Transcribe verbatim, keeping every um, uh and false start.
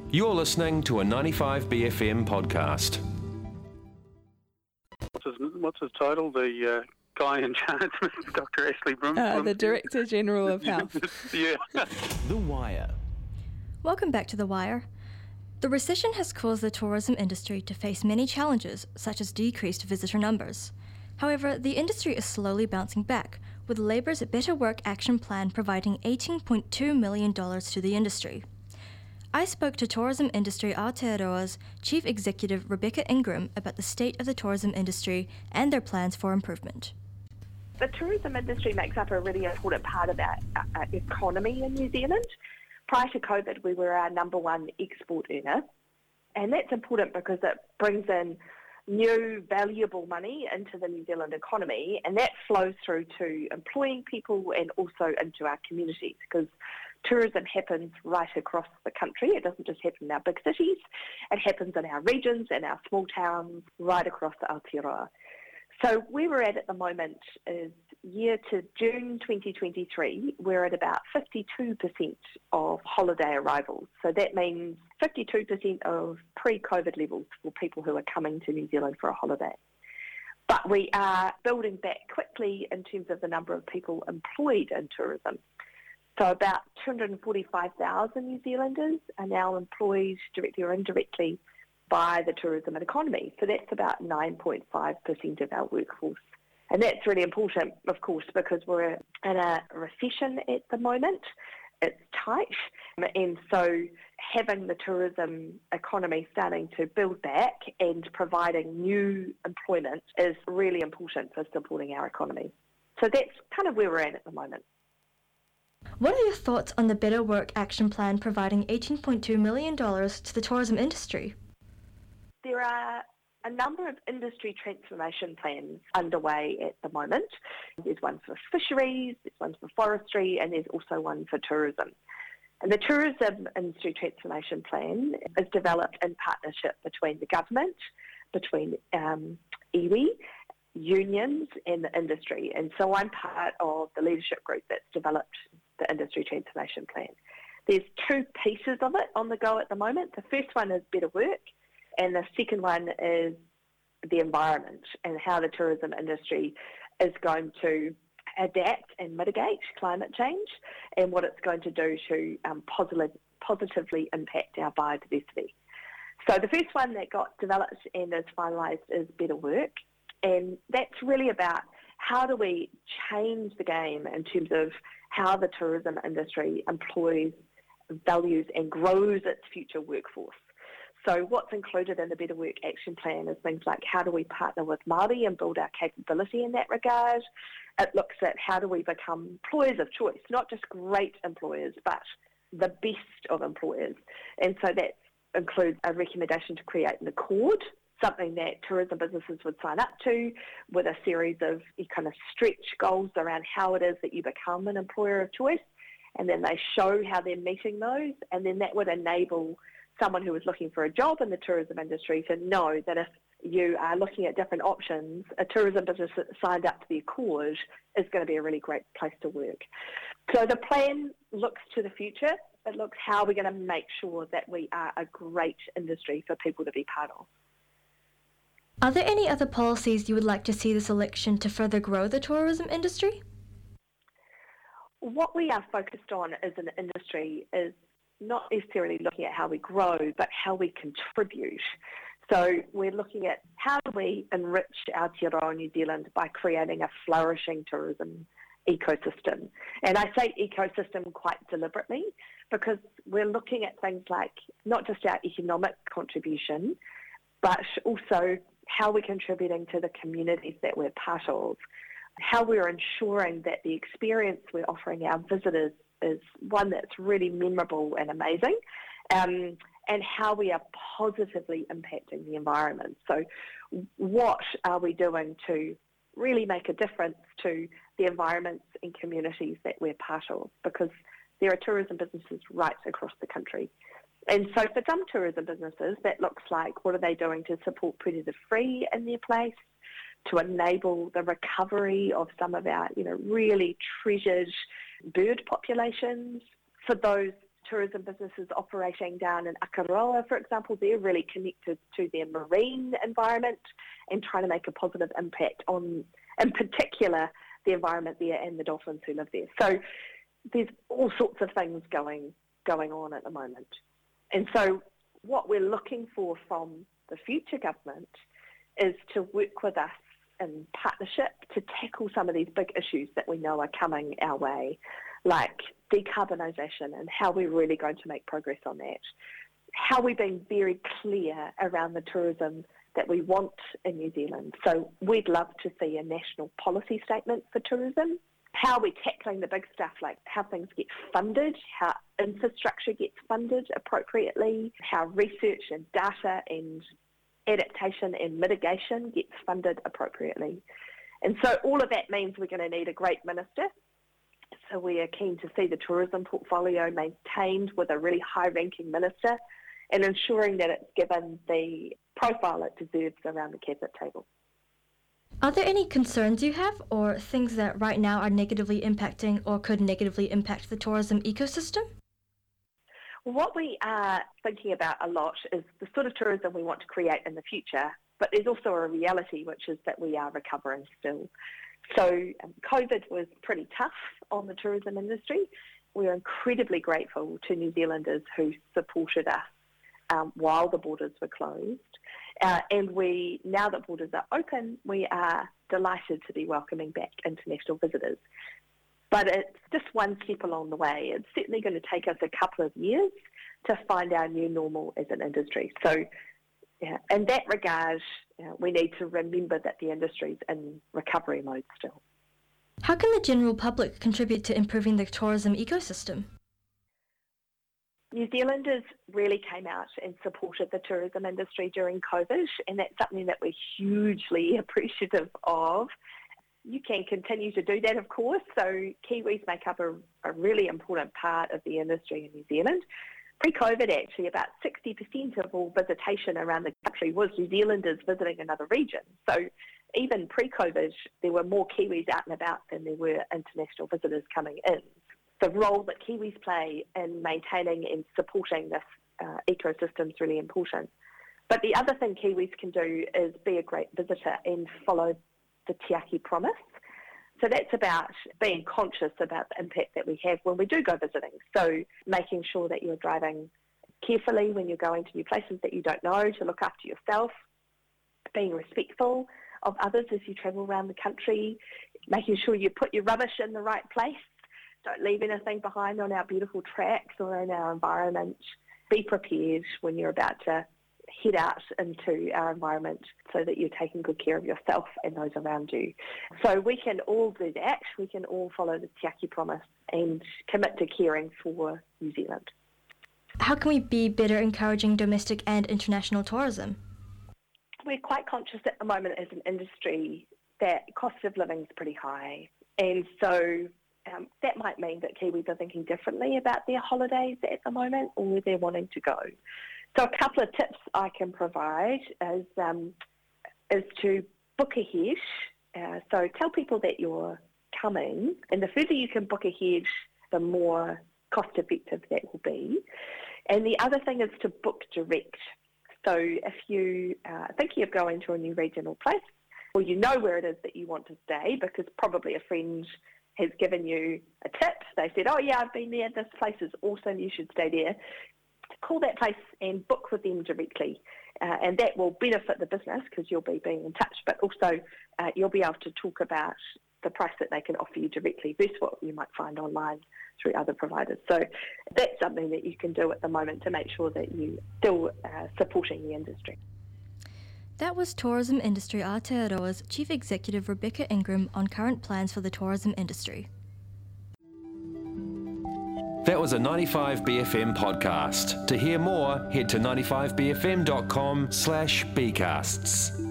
You're listening to a ninety-five B F M podcast. What's his, what's his title? The uh, guy in charge, Doctor Ashley Brum. Uh, the Director General of Health. Yeah. The Wire. Welcome back to The Wire. The recession has caused the tourism industry to face many challenges, such as decreased visitor numbers. However, the industry is slowly bouncing back, with Labour's Better Work Action Plan providing eighteen point two million dollars to the industry. I spoke to Tourism Industry Aotearoa's Chief Executive Rebecca Ingram about the state of the tourism industry and their plans for improvement. The tourism industry makes up a really important part of our uh, economy in New Zealand. Prior to COVID, we were our number one export earner, and that's important because it brings in new, valuable money into the New Zealand economy, and that flows through to employing people and also into our communities, because tourism happens right across the country. It doesn't just happen in our big cities, it happens in our regions and our small towns right across the Aotearoa. So where we're at at the moment is year to June twenty twenty-three, we're at about fifty-two percent of holiday arrivals. So that means fifty-two percent of pre-COVID levels for people who are coming to New Zealand for a holiday. But we are building back quickly in terms of the number of people employed in tourism. So about two hundred forty-five thousand New Zealanders are now employed directly or indirectly by the tourism and economy. So that's about nine point five percent of our workforce. And that's really important, of course, because we're in a recession at the moment. It's tight. And so having the tourism economy starting to build back and providing new employment is really important for supporting our economy. So that's kind of where we're at at the moment. What are your thoughts on the Better Work Action Plan providing eighteen point two million dollars to the tourism industry? There are a number of industry transformation plans underway at the moment. There's one for fisheries, there's one for forestry, and there's also one for tourism. And the Tourism Industry Transformation Plan is developed in partnership between the government, between um, iwi, unions, and the industry. And so I'm part of the leadership group that's developed the Industry Transformation Plan. There's two pieces of it on the go at the moment. The first one is Better Work, and the second one is the environment and how the tourism industry is going to adapt and mitigate climate change and what it's going to do to um, positive, positively impact our biodiversity. So the first one that got developed and is finalised is Better Work, and that's really about how do we change the game in terms of how the tourism industry employs, values and grows its future workforce. So what's included in the Better Work Action Plan is things like how do we partner with Māori and build our capability in that regard. It looks at how do we become employers of choice, not just great employers, but the best of employers. And so that includes a recommendation to create an accord, something that tourism businesses would sign up to, with a series of kind of stretch goals around how it is that you become an employer of choice. And then they show how they're meeting those, and then that would enable someone who is looking for a job in the tourism industry to know that if you are looking at different options, a tourism business that signed up to the Accord is going to be a really great place to work. So the plan looks to the future. It looks how we're going to make sure that we are a great industry for people to be part of. Are there any other policies you would like to see this election to further grow the tourism industry? What we are focused on as an industry is not necessarily looking at how we grow, but how we contribute. So we're looking at how do we enrich Aotearoa New Zealand by creating a flourishing tourism ecosystem. And I say ecosystem quite deliberately because we're looking at things like not just our economic contribution, but also how we're contributing to the communities that we're part of, how we're ensuring that the experience we're offering our visitors is one that's really memorable and amazing, um, and how we are positively impacting the environment. So what are we doing to really make a difference to the environments and communities that we're part of? Because there are tourism businesses right across the country. And so for some tourism businesses, that looks like what are they doing to support predator-free in their place, to enable the recovery of some of our, you know, really treasured bird populations. For those tourism businesses operating down in Akaroa, for example, they're really connected to their marine environment and trying to make a positive impact on, in particular, the environment there and the dolphins who live there. So there's all sorts of things going going on at the moment. And so what we're looking for from the future government is to work with us in partnership to tackle some of these big issues that we know are coming our way, like decarbonisation and how we're really going to make progress on that. How we're being very clear around the tourism that we want in New Zealand. So we'd love to see a national policy statement for tourism. How we're tackling the big stuff like how things get funded, how infrastructure gets funded appropriately, how research and data and adaptation and mitigation gets funded appropriately. And so all of that means we're going to need a great minister. So we are keen to see the tourism portfolio maintained with a really high-ranking minister and ensuring that it's given the profile it deserves around the cabinet table. Are there any concerns you have or things that right now are negatively impacting or could negatively impact the tourism ecosystem? What we are thinking about a lot is the sort of tourism we want to create in the future, but there's also a reality, which is that we are recovering still. So um, COVID was pretty tough on the tourism industry. We're incredibly grateful to New Zealanders who supported us um, while the borders were closed. Uh, and we, now that borders are open, we are delighted to be welcoming back international visitors. But it's just one step along the way. It's certainly going to take us a couple of years to find our new normal as an industry. So yeah, in that regard, you know, we need to remember that the industry's in recovery mode still. How can the general public contribute to improving the tourism ecosystem? New Zealanders really came out and supported the tourism industry during COVID, and that's something that we're hugely appreciative of. You can continue to do that, of course. So Kiwis make up a, a really important part of the industry in New Zealand. Pre-COVID, actually, about sixty percent of all visitation around the country was New Zealanders visiting another region. So even pre-COVID, there were more Kiwis out and about than there were international visitors coming in. The role that Kiwis play in maintaining and supporting this uh, ecosystem is really important. But the other thing Kiwis can do is be a great visitor and follow the Te Aki promise. So that's about being conscious about the impact that we have when we do go visiting. So making sure that you're driving carefully when you're going to new places that you don't know, to look after yourself, being respectful of others as you travel around the country, making sure you put your rubbish in the right place. Don't leave anything behind on our beautiful tracks or in our environment. Be prepared when you're about to head out into our environment so that you're taking good care of yourself and those around you. So we can all do that. We can all follow the Te Aki promise and commit to caring for New Zealand. How can we be better encouraging domestic and international tourism? We're quite conscious at the moment as an industry that cost of living is pretty high. And so um, that might mean that Kiwis are thinking differently about their holidays at the moment or where they're wanting to go. So a couple of tips I can provide is um, is to book ahead. Uh, so tell people that you're coming, and the further you can book ahead, the more cost effective that will be. And the other thing is to book direct. So if you are thinking of going to a new regional place, or you know where it is that you want to stay, because probably a friend has given you a tip, they said, oh yeah, I've been there, this place is awesome, you should stay there. Call that place and book with them directly, uh, and that will benefit the business because you'll be being in touch, but also uh, you'll be able to talk about the price that they can offer you directly versus what you might find online through other providers. So that's something that you can do at the moment to make sure that you're still uh, supporting the industry. That was Tourism Industry Aotearoa's Chief Executive Rebecca Ingram on current plans for the tourism industry. That was a ninety-five B F M podcast. To hear more, head to ninety-five b f m dot com slash bcasts.